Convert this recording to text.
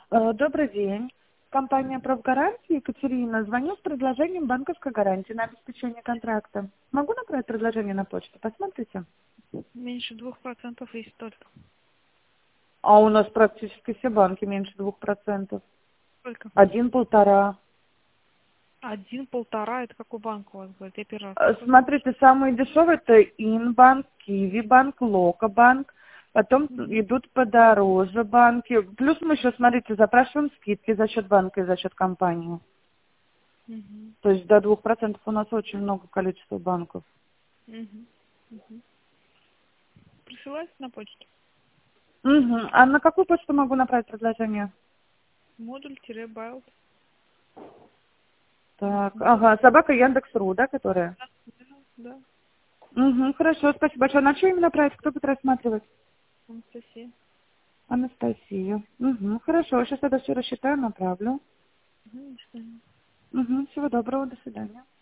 Добрый день. Компания «Профгарантия», Екатерина. Звоню с предложением банковской гарантии на обеспечение контракта. Могу направить предложение на почту? Посмотрите. Меньше 2% есть только. А у нас практически все банки меньше 2%. Сколько? 1-1,5. 1,5. Это какой банк у вас будет? Я первый раз такой слышу. Смотрите, самые дешевые это Инбанк, Киви-банк, Лока-банк. Потом Мгм. идут подороже банки. Плюс мы еще, смотрите, запрашиваем скидки за счет банка и за счет компании. Мгм. То есть до 2% у нас очень много количества банков. Мгм. Мгм. Присылайте на почту. Мгм. А на какую почту могу направить предложение? Модуль-байлд. Так, ага, собака Яндекс.ру, да, которая? Да. Угу, хорошо, спасибо большое. На что именно направить? Кто будет рассматривать? Анастасия. Анастасия. Угу, хорошо, сейчас это все рассчитаю, направлю. Мгм. До свидания. Угу, всего доброго, до свидания.